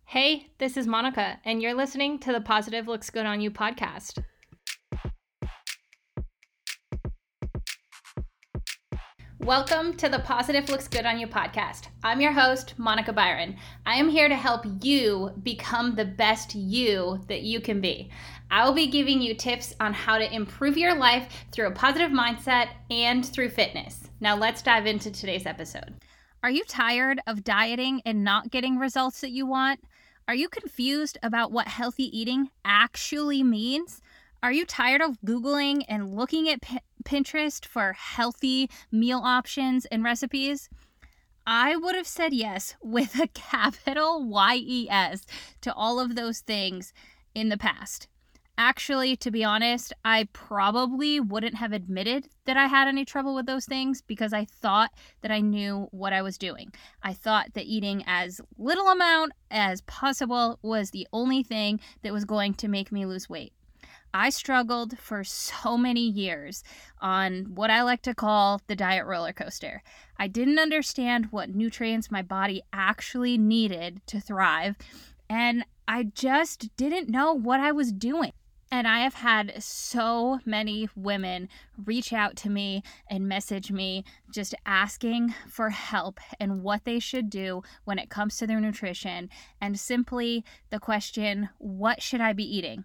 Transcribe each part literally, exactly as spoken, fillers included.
Hey, this is Monica, and you're listening to the Positive Looks Good on You podcast. Welcome to the Positive Looks Good on You podcast. I'm your host, Monica Byron. I am here to help you become the best you that you can be. I will be giving you tips on how to improve your life through a positive mindset and through fitness. Now let's dive into today's episode. Are you tired of dieting and not getting results that you want? Are you confused about what healthy eating actually means? Are you tired of Googling and looking at P- Pinterest for healthy meal options and recipes? I would have said yes with a capital Y E S to all of those things in the past. Actually, to be honest, I probably wouldn't have admitted that I had any trouble with those things because I thought that I knew what I was doing. I thought that eating as little amount as possible was the only thing that was going to make me lose weight. I struggled for so many years on what I like to call the diet roller coaster. I didn't understand what nutrients my body actually needed to thrive, and I just didn't know what I was doing. And I have had so many women reach out to me and message me just asking for help and what they should do when it comes to their nutrition, and simply the question, what should I be eating?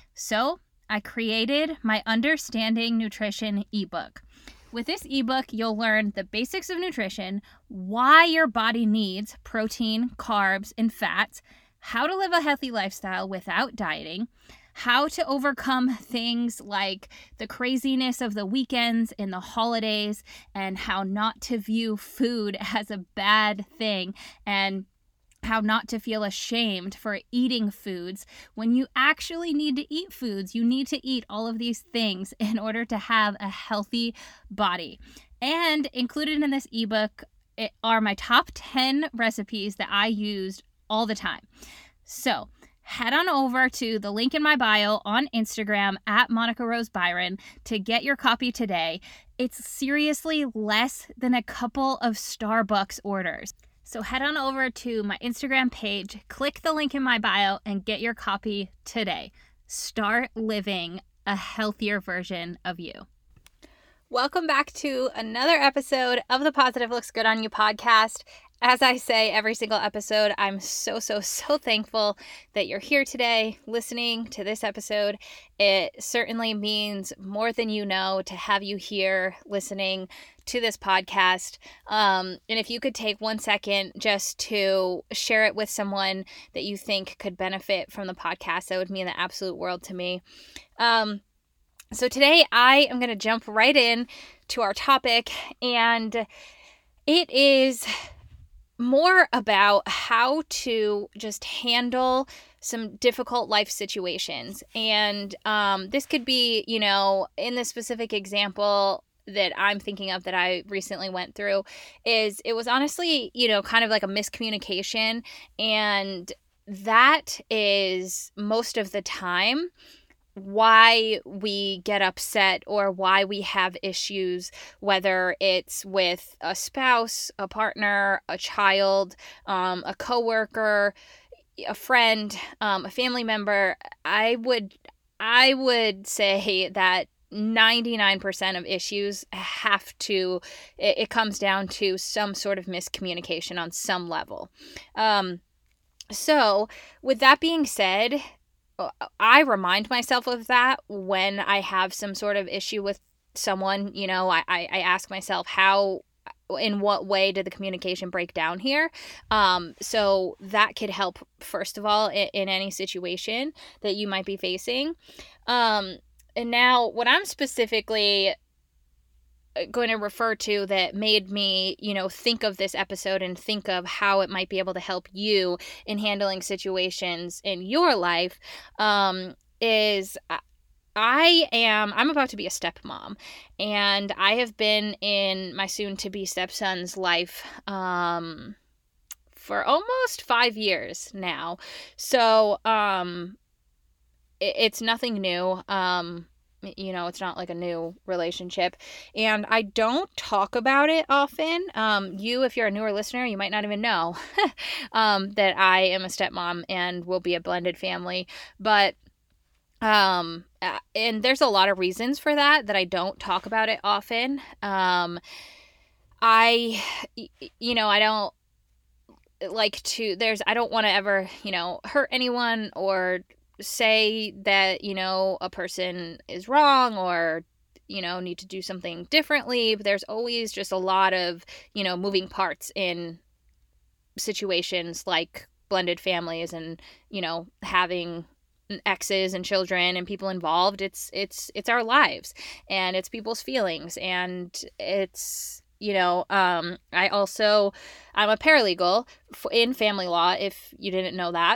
So I created my Understanding Nutrition ebook. With this ebook, you'll learn the basics of nutrition, why your body needs protein, carbs, and fats, how to live a healthy lifestyle without dieting, how to overcome things like the craziness of the weekends and the holidays, and how not to view food as a bad thing, and how not to feel ashamed for eating foods when you actually need to eat foods. You need to eat all of these things in order to have a healthy body. And included in this ebook are my top ten recipes that I used all the time. So head on over to the link in my bio on Instagram at Monica Rose Byron to get your copy today. It's seriously less than a couple of Starbucks orders. So head on over to my Instagram page, click the link in my bio, and get your copy today. Start living a healthier version of you. Welcome back to another episode of the Positive Looks Good on You podcast. As I say every single episode, I'm so, so, so thankful that you're here today listening to this episode. It certainly means more than you know to have you here listening to this podcast. Um, and if you could take one second just to share it with someone that you think could benefit from the podcast, that would mean the absolute world to me. Um, so today I am going to jump right in to our topic, and it is more about how to just handle some difficult life situations. And um, this could be, you know, in the specific example that I'm thinking of that I recently went through, is it was honestly, you know, kind of like a miscommunication. And that is most of the time why we get upset or why we have issues, whether it's with a spouse, a partner, a child, um, a coworker, a friend, um, a family member. I would, I would say that ninety-nine percent of issues have to, it, it comes down to some sort of miscommunication on some level. Um, so with that being said, I remind myself of that when I have some sort of issue with someone. You know, I, I, I ask myself, how, in what way did the communication break down here? Um, so that could help, first of all, in, in any situation that you might be facing. Um, and now what I'm specifically going to refer to that made me, you know, think of this episode and think of how it might be able to help you in handling situations in your life, um, is I am, I'm about to be a stepmom, and I have been in my soon-to-be stepson's life, um, for almost five years now. So, um, it, it's nothing new. Um, you know, it's not like a new relationship. And I don't talk about it often. Um, you, if you're a newer listener, you might not even know um, that I am a stepmom and will be a blended family. But um, uh, and there's a lot of reasons for that that I don't talk about it often. Um, I, you know, I don't like to, there's, I don't want to ever, you know, hurt anyone or say that, you know, a person is wrong or, you know, need to do something differently. But there's always just a lot of, you know, moving parts in situations like blended families and, you know, having exes and children and people involved. It's, it's, it's our lives and it's people's feelings and it's, you know, um, I also, I'm a paralegal in family law, if you didn't know that.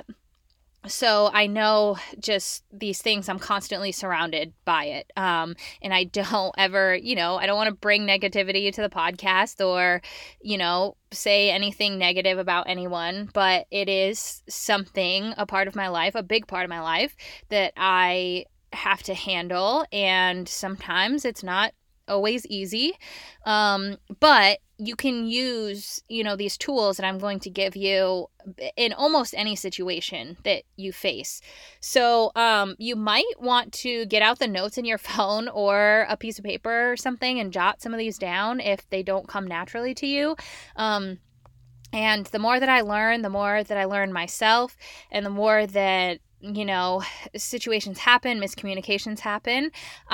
So I know just these things. I'm constantly surrounded by it. Um, and I don't ever, you know, I don't want to bring negativity to the podcast or, you know, say anything negative about anyone, but it is something, a part of my life, a big part of my life that I have to handle. And sometimes it's not always easy. Um, but you can use, you know, these tools that I'm going to give you in almost any situation that you face. So um, you might want to get out the notes in your phone or a piece of paper or something and jot some of these down if they don't come naturally to you. Um, and the more that I learn, the more that I learn myself, and the more that, you know, situations happen, miscommunications happen,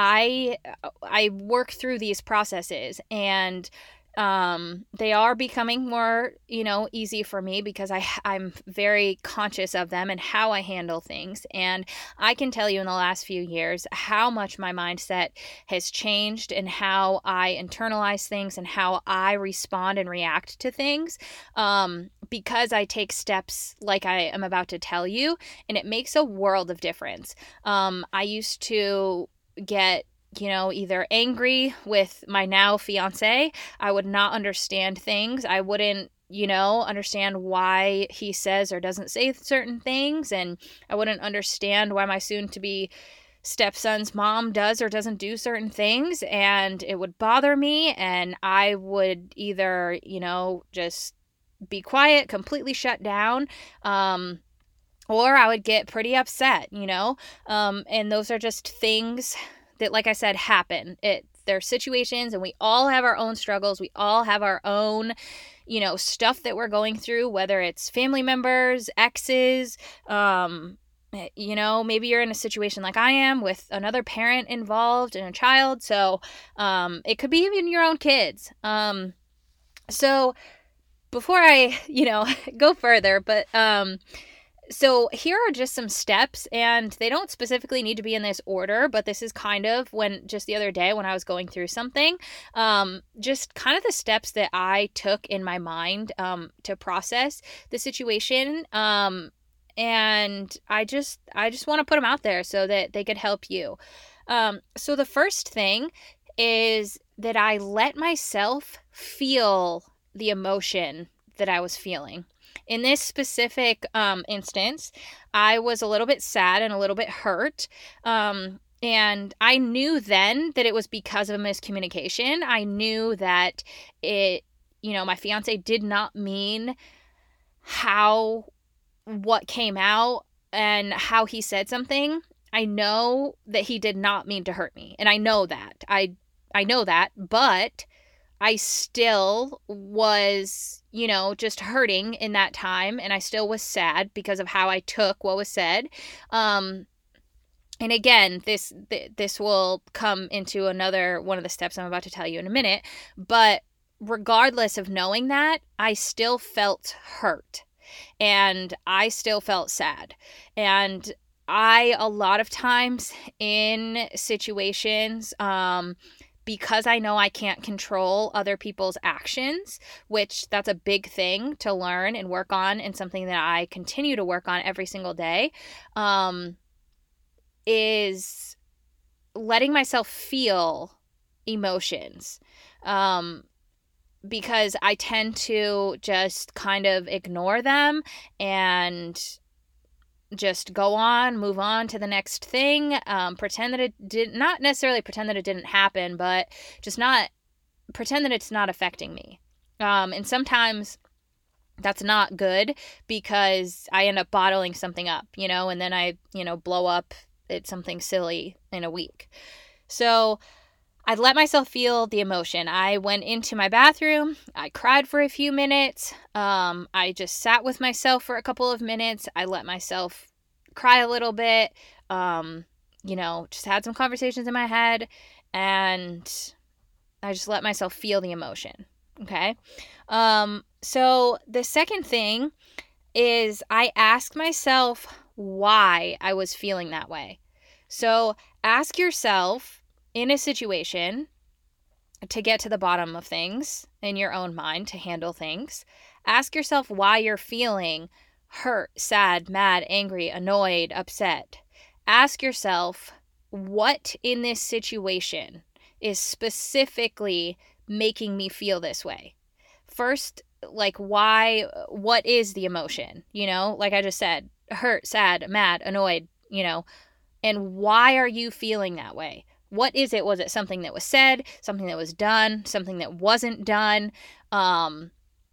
I I work through these processes, and um, they are becoming more, you know, easy for me because I I'm very conscious of them and how I handle things. And I can tell you in the last few years how much my mindset has changed and how I internalize things and how I respond and react to things. Um, because I take steps like I am about to tell you, and it makes a world of difference. Um, I used to get, you know, either angry with my now fiance. I would not understand things. I wouldn't, you know, understand why he says or doesn't say certain things. And I wouldn't understand why my soon to be stepson's mom does or doesn't do certain things. And it would bother me. And I would either, you know, just be quiet, completely shut down, um, or I would get pretty upset, you know? Um, and those are just things that, like I said, happen. It, there are situations, and we all have our own struggles. We all have our own, you know, stuff that we're going through, whether it's family members, exes, um, you know, maybe you're in a situation like I am with another parent involved and a child. So um, it could be even your own kids. Um, so before I, you know, go further, but um, so here are just some steps, and they don't specifically need to be in this order, but this is kind of when, just the other day when I was going through something, um, just kind of the steps that I took in my mind um, to process the situation. Um, and I just, I just want to put them out there so that they could help you. Um, so the first thing is that I let myself feel the emotion that I was feeling. In this specific um, instance, I was a little bit sad and a little bit hurt. Um, and I knew then that it was because of a miscommunication. I knew that it, you know, my fiance did not mean how, what came out and how he said something. I know that he did not mean to hurt me. And I know that. I, I know that, but I still was, you know, just hurting in that time, and I still was sad because of how I took what was said. Um, and again, this th- this will come into another one of the steps I'm about to tell you in a minute, but regardless of knowing that, I still felt hurt, and I still felt sad. And I, a lot of times in situations, um, because I know I can't control other people's actions, which that's a big thing to learn and work on, and something that I continue to work on every single day, um, is letting myself feel emotions. Um, because I tend to just kind of ignore them and just go on, move on to the next thing, um, pretend that it did not necessarily pretend that it didn't happen, but just not pretend that it's not affecting me. Um, and sometimes that's not good because I end up bottling something up, you know, and then I, you know, blow up at something silly in a week. So I let myself feel the emotion. I went into my bathroom. I cried for a few minutes. Um, I just sat with myself for a couple of minutes. I let myself cry a little bit. Um, you know, just had some conversations in my head, and I just let myself feel the emotion. Okay. Um, so the second thing is I ask myself why I was feeling that way. So ask yourself, in a situation, to get to the bottom of things in your own mind, to handle things, ask yourself why you're feeling hurt, sad, mad, angry, annoyed, upset. Ask yourself what in this situation is specifically making me feel this way. First, like, why, what is the emotion? You know, like I just said, hurt, sad, mad, annoyed, you know, and why are you feeling that way? What is it? Was it something that was said, something that was done, something that wasn't done? Um,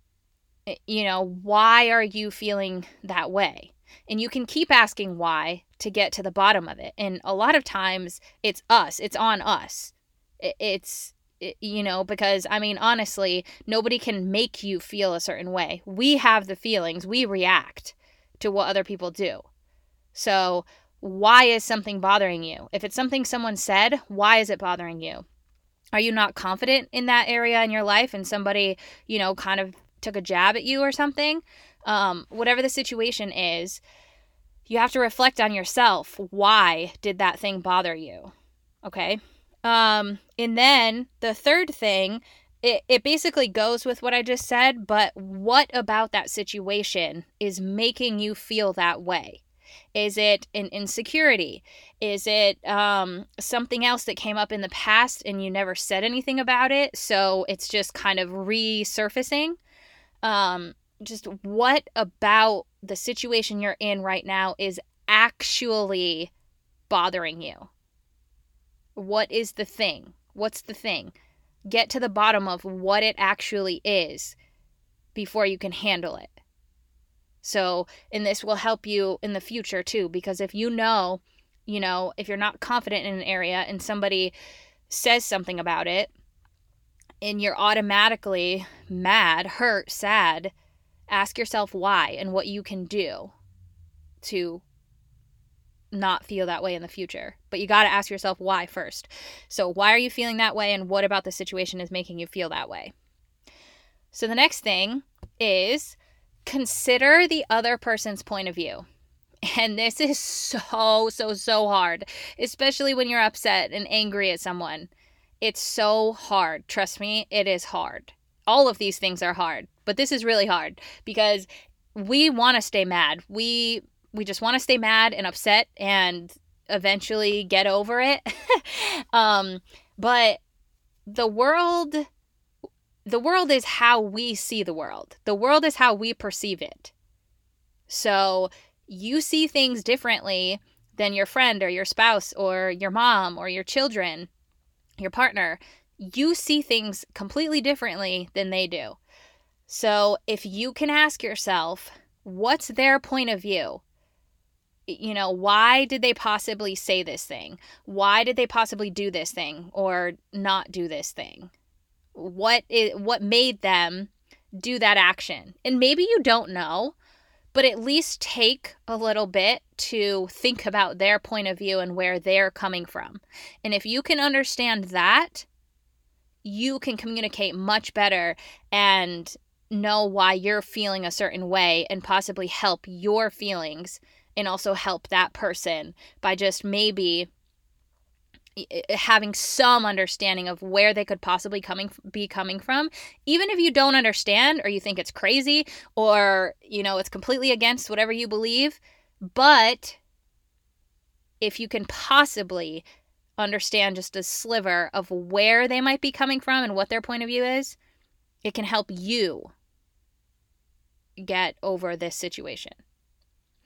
you know, why are you feeling that way? And you can keep asking why to get to the bottom of it. And a lot of times it's us, it's on us. It's, you know, because, I mean, honestly, nobody can make you feel a certain way. We have the feelings, we react to what other people do. So, why is something bothering you? If it's something someone said, why is it bothering you? Are you not confident in that area in your life and somebody, you know, kind of took a jab at you or something? Um, whatever the situation is, you have to reflect on yourself. Why did that thing bother you? Okay. Um, and then the third thing, it, it basically goes with what I just said, but what about that situation is making you feel that way? Is it an insecurity? Is it um, something else that came up in the past and you never said anything about it? So it's just kind of resurfacing. Um, just what about the situation you're in right now is actually bothering you? What is the thing? What's the thing? Get to the bottom of what it actually is before you can handle it. So, and this will help you in the future too, because if you know, you know, if you're not confident in an area and somebody says something about it and you're automatically mad, hurt, sad, ask yourself why and what you can do to not feel that way in the future. But you got to ask yourself why first. So, why are you feeling that way and what about the situation is making you feel that way? So, the next thing is consider the other person's point of view. And this is so, so, so hard, especially when you're upset and angry at someone. It's so hard. Trust me, it is hard. All of these things are hard, but this is really hard because we want to stay mad. We we just want to stay mad and upset and eventually get over it. um, but the world The world is how we see the world. The world is how we perceive it. So you see things differently than your friend or your spouse or your mom or your children, your partner. You see things completely differently than they do. So if you can ask yourself, what's their point of view? You know, why did they possibly say this thing? Why did they possibly do this thing or not do this thing? What is, what made them do that action? And maybe you don't know, but at least take a little bit to think about their point of view and where they're coming from. And if you can understand that, you can communicate much better and know why you're feeling a certain way and possibly help your feelings and also help that person by just maybe having some understanding of where they could possibly coming be coming from, even if you don't understand or you think it's crazy or, you know, it's completely against whatever you believe. But if you can possibly understand just a sliver of where they might be coming from and what their point of view is, it can help you get over this situation.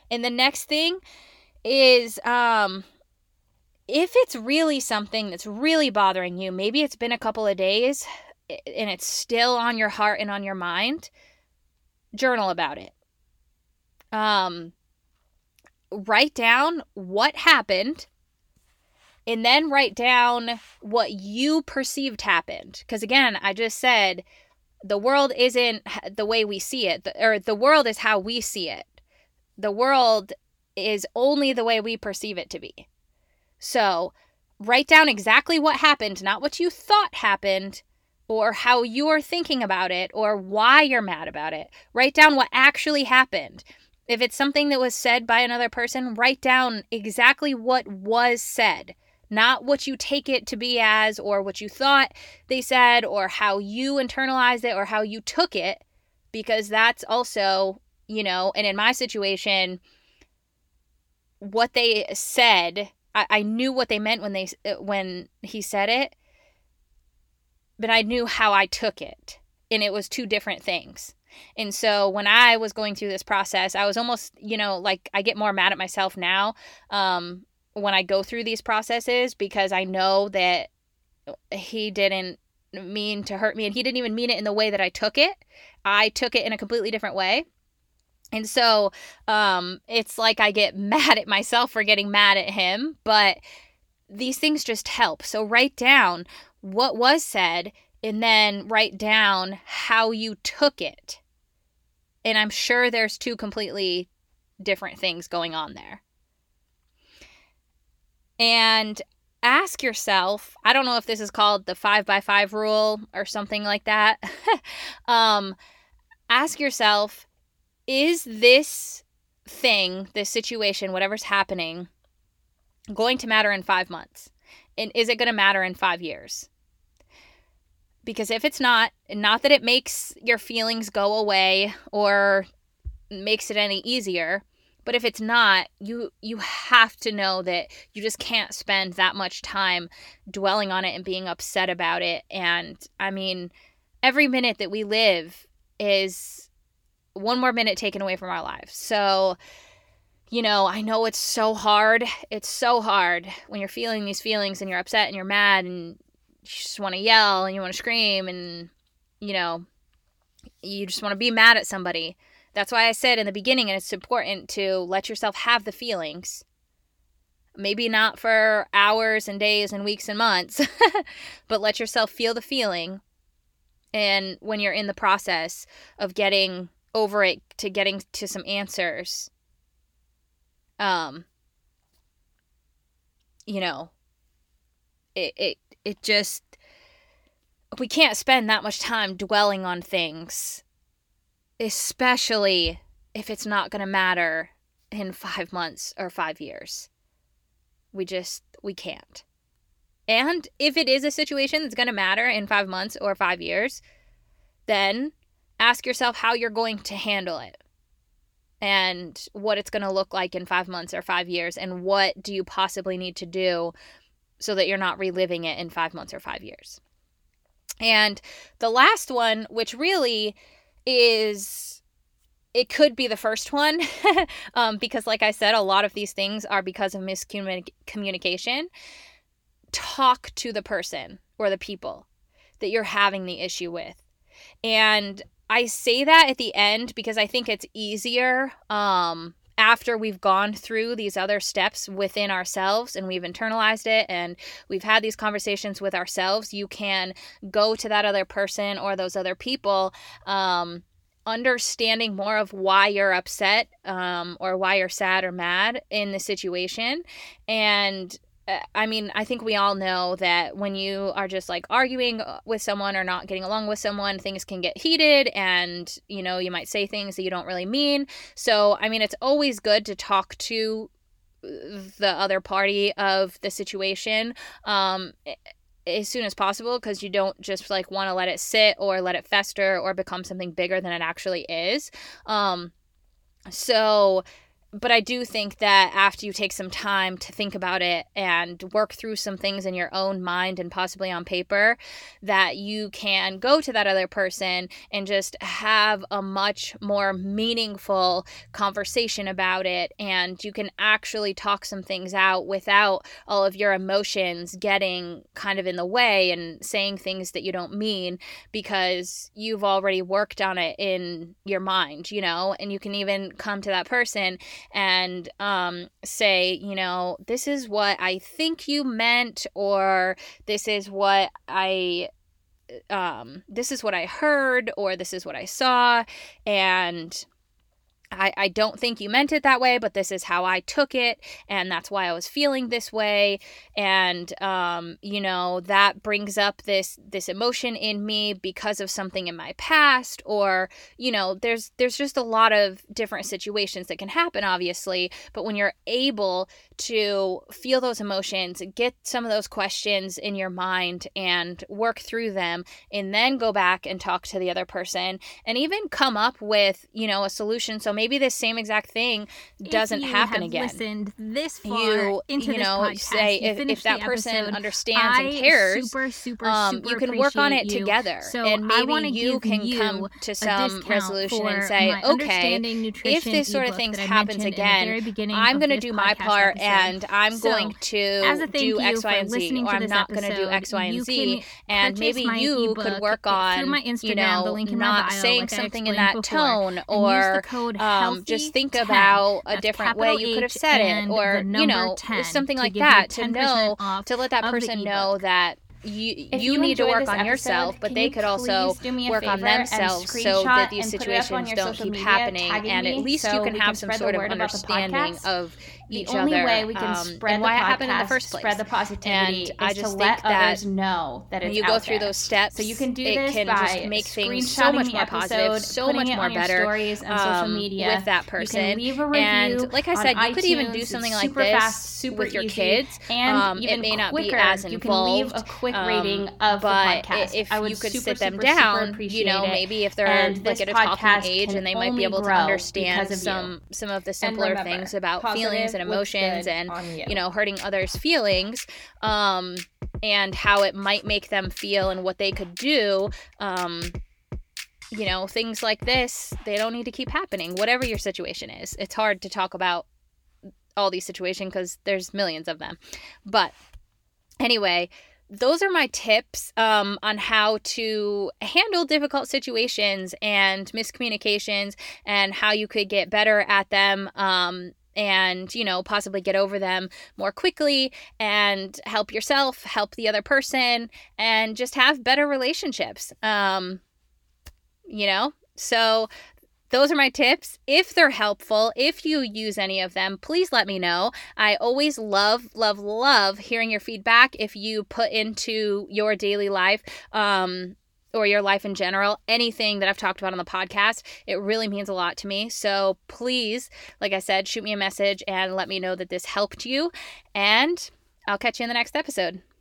And the next thing is, um, if it's really something that's really bothering you, maybe it's been a couple of days and it's still on your heart and on your mind, journal about it. Um, write down what happened, and then write down what you perceived happened. Because again, I just said the world isn't the way we see it, or the world is how we see it. The world is only the way we perceive it to be. So write down exactly what happened, not what you thought happened, or how you're thinking about it, or why you're mad about it. Write down what actually happened. If it's something that was said by another person, write down exactly what was said, not what you take it to be as, or what you thought they said, or how you internalized it, or how you took it, because that's also, you know, and in my situation, what they said, I, I knew what they meant when they when he said it, but I knew how I took it, and it was two different things. And so when I was going through this process, I was almost, you know, like I get more mad at myself now um, when I go through these processes, because I know that he didn't mean to hurt me, and he didn't even mean it in the way that I took it. I took it in a completely different way. And so um, it's like I get mad at myself for getting mad at him, but these things just help. So write down what was said, and then write down how you took it. And I'm sure there's two completely different things going on there. And ask yourself, I don't know if this is called the five by five rule or something like that. um, ask yourself, is this thing, this situation, whatever's happening, going to matter in five months? And is it going to matter in five years? Because if it's not, not that it makes your feelings go away or makes it any easier, but if it's not, you you have to know that you just can't spend that much time dwelling on it and being upset about it. And I mean, every minute that we live is one more minute taken away from our lives. So, you know, I know it's so hard. It's so hard when you're feeling these feelings and you're upset and you're mad and you just want to yell and you want to scream and, you know, you just want to be mad at somebody. That's why I said in the beginning, and it's important to let yourself have the feelings. Maybe not for hours and days and weeks and months, but let yourself feel the feeling. And when you're in the process of getting over it, to getting to some answers, um, you know, it, it, it just, we can't spend that much time dwelling on things, especially if it's not going to matter in five months or five years. We just, we can't. And if it is a situation that's going to matter in five months or five years, then ask yourself how you're going to handle it and what it's going to look like in five months or five years, and what do you possibly need to do so that you're not reliving it in five months or five years. And the last one, which really is, it could be the first one, um, because like I said, a lot of these things are because of miscommunication. Talk to the person or the people that you're having the issue with. And I say that at the end because I think it's easier um, after we've gone through these other steps within ourselves and we've internalized it and we've had these conversations with ourselves. You can go to that other person or those other people um, understanding more of why you're upset um, or why you're sad or mad in the situation. And I mean, I think we all know that when you are just like arguing with someone or not getting along with someone, things can get heated and, you know, you might say things that you don't really mean. So, I mean, it's always good to talk to the other party of the situation um, as soon as possible, because you don't just like want to let it sit or let it fester or become something bigger than it actually is. Um, so but I do think that after you take some time to think about it and work through some things in your own mind and possibly on paper, that you can go to that other person and just have a much more meaningful conversation about it. And you can actually talk some things out without all of your emotions getting kind of in the way and saying things that you don't mean, because you've already worked on it in your mind, you know, and you can even come to that person and um, say, you know, this is what I think you meant, or this is what I, um, this is what I heard, or this is what I saw, and I, I don't think you meant it that way, but this is how I took it, and that's why I was feeling this way. And, um, you know, that brings up this this emotion in me because of something in my past, or, you know, there's there's just a lot of different situations that can happen, obviously. But when you're able to feel those emotions, get some of those questions in your mind and work through them, and then go back and talk to the other person and even come up with, you know, a solution. So maybe this same exact thing doesn't if you happen have again. Listened this far you, into you this know, podcast, say you if, if that person episode, understands I and cares, super, super, um, super you can work on it you. together, so and maybe you can you come to some resolution and say, my okay, if this sort of thing happens again, I'm going to do my part, episode. and I'm so, going to do X, Y, and Z, or I'm not going to do X, Y, and Z, and maybe you could work on, you know, not saying like something in that before, tone, or um, just think about a different way you could have said it, or, you know, something like that, to know, to let that person know that you if you, you need to work on episode, yourself, but they you could also work on themselves so that these situations don't keep media, happening, and at least so you can have can some sort of understanding of the each only other, way we can um, spread and the why podcast, it happened in the first place. Spread the positivity, and I is just to think let that others know that it's you out go through there. those steps, so you can do it this can by just make things so much more positive, so much more better stories and um, social media with that person. You can leave a review and like I said, you iTunes. could even do something it's like super this fast, super with your easy, kids. and um, even it may not quicker, be as you involved, can leave a quick um, rating of but the podcast. if I would you could super, sit them super, down, super you know, maybe if they're and like at a talking age and they might be able to understand some you. some of the simpler remember, things about feelings and emotions and you. you know hurting others' feelings, um, and how it might make them feel and what they could do. Um, you know, things like this, they don't need to keep happening. Whatever your situation is, it's hard to talk about all these situations because there's millions of them. But anyway, those are my tips um, on how to handle difficult situations and miscommunications, and how you could get better at them, um, and, you know, possibly get over them more quickly and help yourself, help the other person, and just have better relationships. Um, you know, so those are my tips. If they're helpful, if you use any of them, please let me know. I always love, love, love hearing your feedback. If you put into your daily life, um, or your life in general, anything that I've talked about on the podcast, it really means a lot to me. So please, like I said, shoot me a message and let me know that this helped you. And I'll catch you in the next episode.